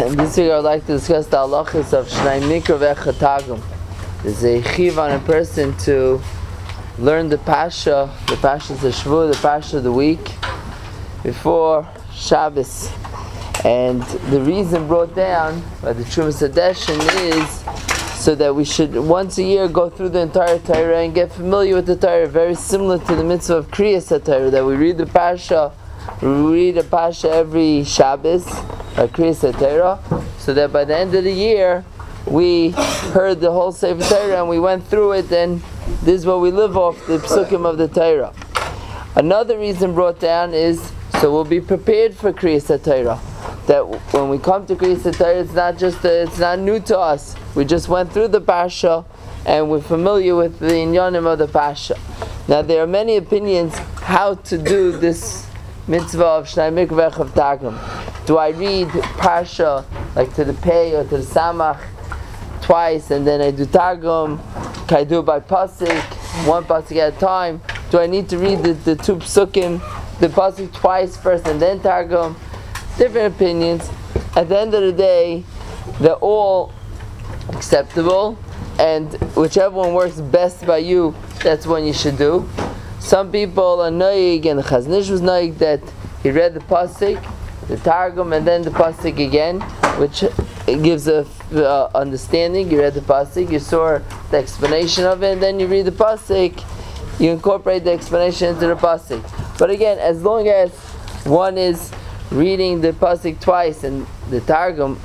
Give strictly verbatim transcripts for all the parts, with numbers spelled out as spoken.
And this week I would like to discuss the halachas of Shnai Mikra ve'echad Targum. There's a chiv on a person to learn the Pasha, the Pasha of the Shvu, the Pasha of the week, before Shabbos. And the reason brought down by the Trumas Hadeshin is so that we should once a year go through the entire Torah and get familiar with the Torah, very similar to the mitzvah of Kriyas HaTorah, that we read the Pasha, we read the Pasha every Shabbos, like Kriyas HaTorah, so that by the end of the year we heard the whole Sefer Torah and we went through it, and this is what we live off, the Psukim of the Torah. Another reason brought down is so we'll be prepared for Kriyas HaTorah. That when we come to Kriyas HaTorah, it's not just a, it's not new to us. We just went through the Pasha and we're familiar with the inyanim of the Pasha. Now there are many opinions how to do this mitzvah of Shnai Mikra ve'echad Targum. Do I read Pasha like to the Pei or to the Samach twice and then I do Targum? Can I do it by pasuk, one pasuk at a time? Do I need to read the, the two psukim, the pasuk twice first and then Targum? Different opinions. At the end of the day, they're all acceptable, and whichever one works best by you, that's one you should do. Some people are noig, and the Chazon Ish was noig that he read the pasuk, the Targum, and then the pasuk again, which gives a uh, understanding. You read the pasuk, you saw the explanation of it, and then you read the pasuk, you incorporate the explanation into the pasuk. But again, as long as one is reading the pasuk twice and the Targum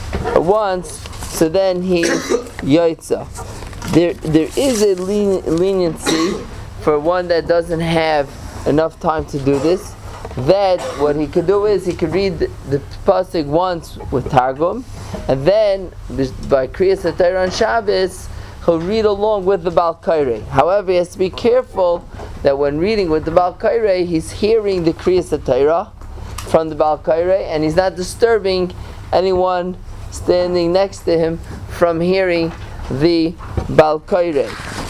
once, so then he yoitza. There, there is a len- leniency for one that doesn't have enough time to do this. That what he could do is he could read the, the pasuk once with Targum, and then by Kriyas HaTorah on Shabbos he'll read along with the Baal Kairei. However, he has to be careful that when reading with the Baal Kairei, he's hearing the Kriyas HaTorah from the Baal Kairei, and he's not disturbing anyone standing next to him from hearing the Baal Kairei.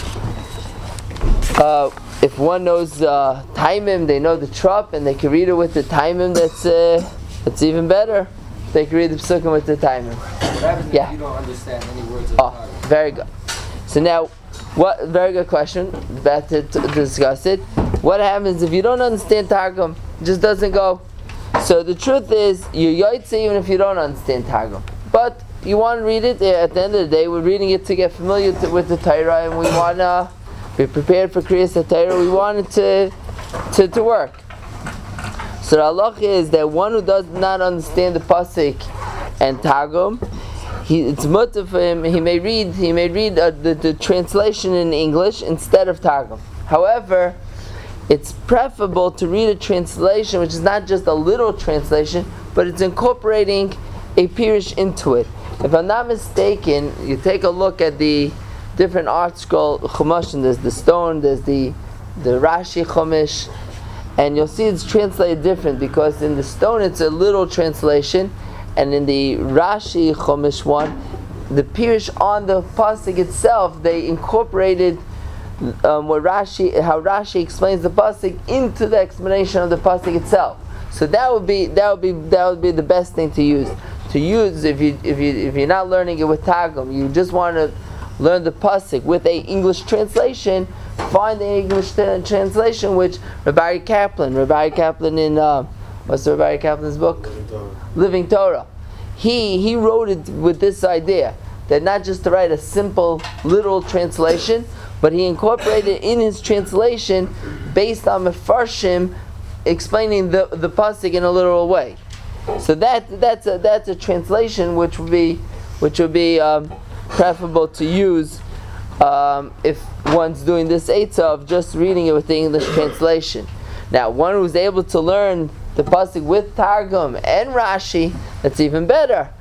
Uh, if one knows uh, Taimim, they know the Trop, and they can read it with the Taimim, that's uh, that's even better. They can read the Psukim with the Taimim. What happens yeah. if you don't understand any words of the Oh, Torah? very good. So now, what? Very good question. About to, to discuss it. What happens if you don't understand Targum? It just doesn't go. So the truth is, you yoitze even if you don't understand Targum. But you want to read it. At the end of the day, we're reading it to get familiar to, with the Torah, and we want to be prepared for Kriyas HaTorah. We want it to, to, to work. So the halacha is that one who does not understand the pasuk and Targum, he, it's mutter for him. He may read. He may read uh, the, the translation in English instead of Targum. However, it's preferable to read a translation which is not just a little translation, but it's incorporating a pirush into it. If I'm not mistaken, you take a look at the different art scroll chumash, and there's the stone, there's the the Rashi chumash, and you'll see it's translated different, because in the stone it's a little translation, and in the Rashi chumash one, the pirush on the pasuk itself, they incorporated Um, what Rashi, how Rashi explains the pasuk into the explanation of the pasuk itself. So that would be that would be that would be the best thing to use. To use if you if you if you're not learning it with Targum, you just want to learn the pasuk with a English translation. Find the English t- translation, which Rabbi Kaplan, Rabbi Kaplan in uh, what's Rabbi Kaplan's book? Living Torah. Living Torah. He he wrote it with this idea that not just to write a simple literal translation, but he incorporated in his translation based on Mefarshim explaining the the pasuk in a literal way. So that that's a that's a translation which would be which would be um, preferable to use um, if one's doing this eitzah of just reading it with the English translation. Now, one who's able to learn the pasuk with Targum and Rashi, that's even better.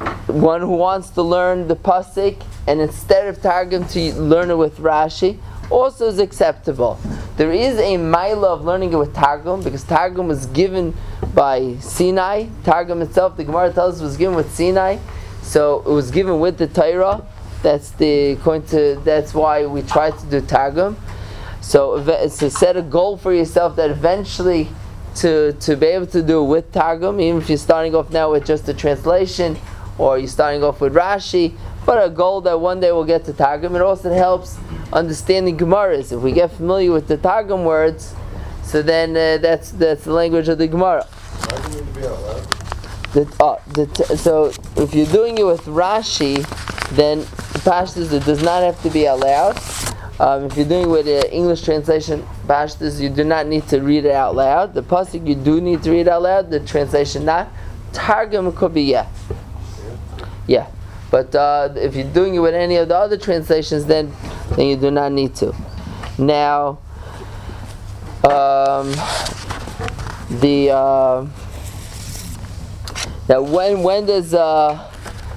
One who wants to learn the pasuk and instead of Targum to learn it with Rashi also is acceptable. There is a mila of learning it with Targum, because Targum was given by Sinai. Targum itself, the Gemara tells us, was given with Sinai, so it was given with the Torah. That's the going to. That's why we try to do Targum. So it's to set a goal for yourself that eventually to to be able to do it with Targum, even if you're starting off now with just the translation, or you're starting off with Rashi, but a goal that one day we'll get to Targum. It also helps understanding Gemaras. If we get familiar with the Targum words, so then uh, that's that's the language of the Gemara. The, uh, the t- so if you're doing it with Rashi, then Pashtus, it does not have to be allowed. Um, if you're doing it with an English translation, Pashtus, you do not need to read it out loud. The pasuk you do need to read out loud. The translation not. Targum could be yeah, yeah. But uh, if you're doing it with any of the other translations, then then you do not need to. Now, um, the uh, now when when does uh,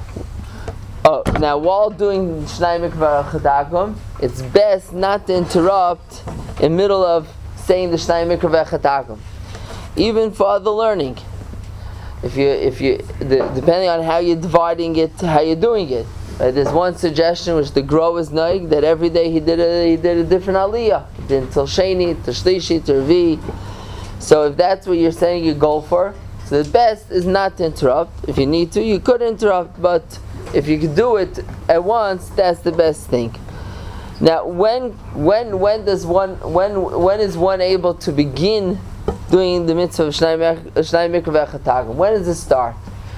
oh now while doing Shnai Mikvah Chadagum, it's best not to interrupt in the middle of saying the Shnai Mikvah Chadagum, even for other learning. If you, if you, the, depending on how you're dividing it, how you're doing it. Right? There's one suggestion which the Gro is noig that every day he did a he did a different aliyah. He did until Sheni, to Shlishi, to Revi. So if that's what you're saying you go for, so the best is not to interrupt. If you need to, you could interrupt, but if you could do it at once, that's the best thing. Now, when when when does one when when is one able to begin doing the mitzvah of Shnai Mikvah Chatagum? When does it start?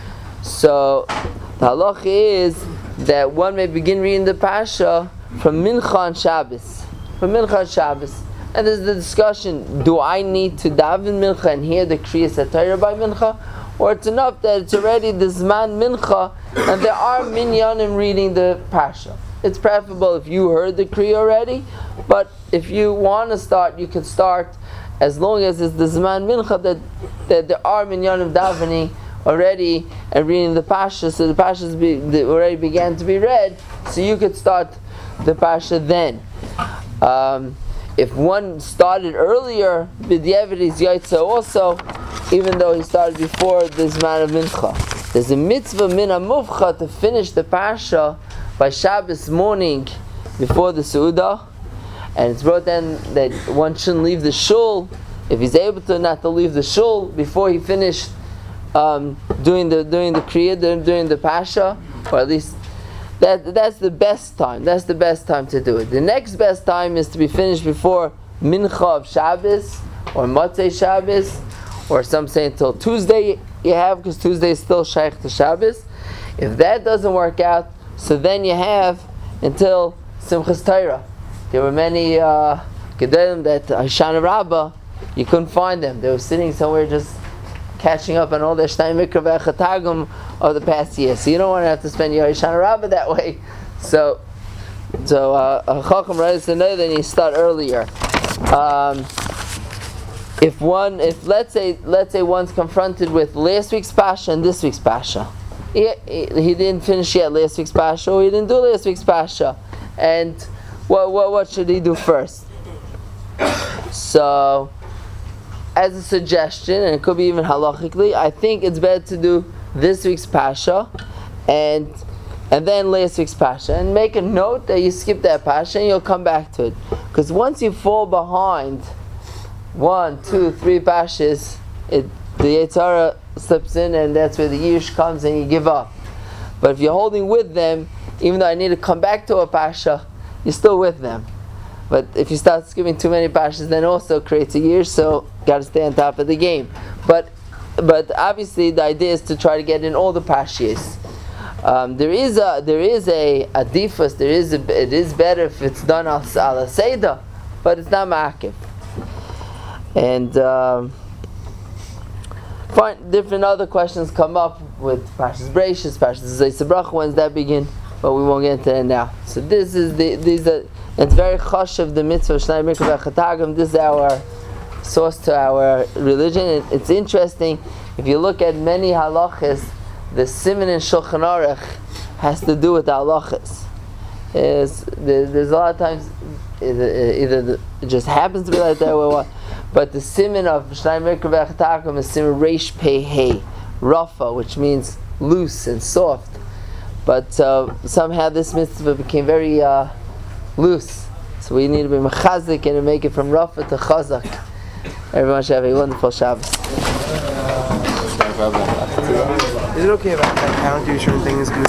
So the halacha is that one may begin reading the Pasha from Mincha on Shabbos. From Mincha on Shabbos. And there's the discussion, do I need to daven Mincha and hear the Kriyas HaTorah by Mincha? Or it's enough that it's already the Zman Mincha and there are minyanim reading the Pasha. It's preferable if you heard the Kriya already, but if you want to start, you can start as long as it's the Zman Mincha that, that there are minyanim davening already and reading the Pasha, so the Pashas be, the, already began to be read, so you could start the Pasha then. Um, if one started earlier, B'diavad is Yaitza also, even though he started before the Zman of Mincha. There's a mitzvah min ha-muvcha to finish the Pasha by Shabbos morning before the Seudah. And it's brought down that one shouldn't leave the shul, if he's able to, not to leave the shul before he finished um, doing the doing the kriya, doing the pasha, or at least that that's the best time. That's the best time to do it. The next best time is to be finished before mincha of Shabbos or Motzei Shabbos, or some say until Tuesday you have, because Tuesday is still shaykh to Shabbos. If that doesn't work out, so then you have until Simchas Torah. There were many uh, Gedolim that Hoshana Rabbah, you couldn't find them. They were sitting somewhere just catching up on all the Shnai Mikvah Chatagum of the past year. So you don't want to have to spend your Hoshana Rabbah that way. So, so uh, a Chacham writes to know that you start earlier. Um, if one, if let's say, let's say one's confronted with last week's Pasha and this week's Pasha, he, he, he didn't finish yet last week's Pasha, or he didn't do last week's Pasha, and What, what what should he do first? So, as a suggestion, and it could be even halachically, I think it's better to do this week's Pasha and and then last week's Pasha, and make a note that you skip that Pasha and you'll come back to it. Because once you fall behind one, two, three Pashas, it the Yetzer Hara slips in, and that's where the Yish comes and you give up. But if you're holding with them, even though I need to come back to a Pasha, you're still with them. But if you start skipping too many Pashas, then also creates a year, so got to stay on top of the game. But but obviously the idea is to try to get in all the Pashas. Um, there is a there is a adifus, there is a, it is better if it's done al ala Seder, but it's not ma'akiv. And um, fine, different other questions come up with Pashas Breishis, Pashas Zayis Bracha, when's that begin? But we won't get into that now. So this is the these are it's very chosh of the mitzvah of Shnai Mikvah Chatagum. This is our source to our religion. It, it's interesting. If you look at many halachas, the siman in Shulchan Aruch has to do with the halachas. There's, there's a lot of times either, either it just happens to be like that or what. But the siman of Shnai Mikvah Chatagum is siman Reish Pei Hei Rafa, which means loose and soft. But uh, somehow this mitzvah became very uh, loose. So we need to be mechazik and to make it from Rafa to Chazak. Everyone should have a wonderful Shabbos. Rabbi. Is it okay if I, like, I don't do certain things in the